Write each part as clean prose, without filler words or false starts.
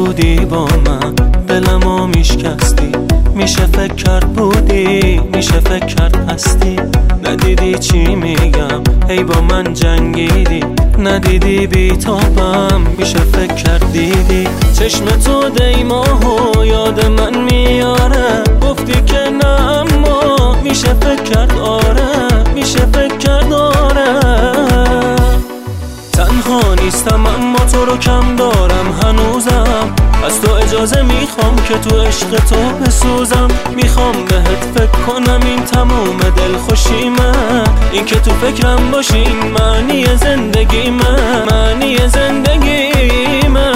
نبودی با من دلمو میشکستی، میشه فکر کرد بودی، میشه فکر کرد هستی. ندیدی چی میگم، ای با من جنگیدی، ندیدی بیتابم، میشه فکر کرد دیدی. چشم تو دیماهو یاد من میاره، گفتی که نه اما میشه فکر کرد آره، میشه فکر کرد آره. تنها نیستم اما تو رو کم دارم هنوزم، از تو اجازه میخوام که تو عشق تو بسوزم. میخوام بهت فکر کنم، این تموم دلخوشیمه، این که تو فکرم باشی این معنی زندگیمه، معنی زندگیمه.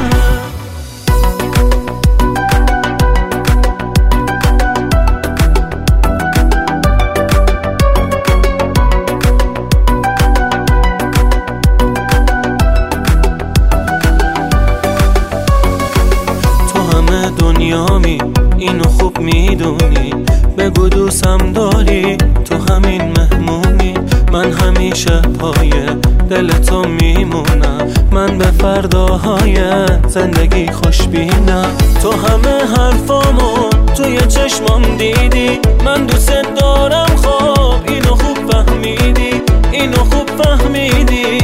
دنیامی اینو خوب میدونی، بگو دوستم داری، تو همین مهمونی. من همیشه پای دل تو میمونم، من به فرداهای زندگی خوشبینم. تو همه حرفامو توی چشمام دیدی، من دوست دارم، خب اینو خوب فهمیدی، اینو خوب فهمیدی.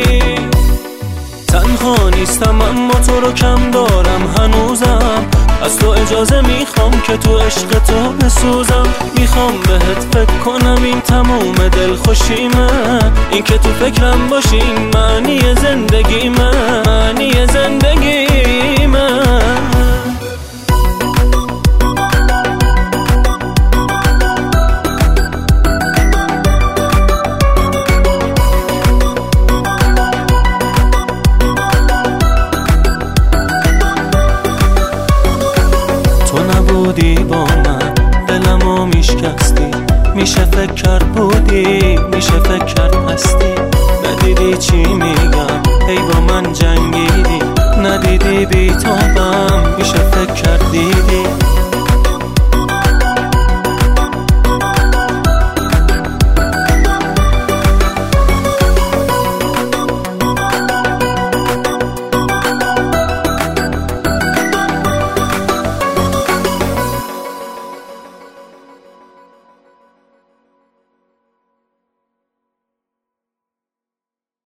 تنها نیستم اما تو رو کم دارم هنوزم، از تو اجازه میخوام که تو عشق تو بسوزم. میخوام بهت فکر کنم، این تموم دلخوشیمه، این که تو فکرم باشی این معنی زندگیمه، معنی زندگیمه. نبودی با من دلمو میشکستی، میشه فکر کرد بودی، میشه فکر کرد هستی. ندیدی چی میگم، ای با من جنگیدی، ندیدی بیتابم،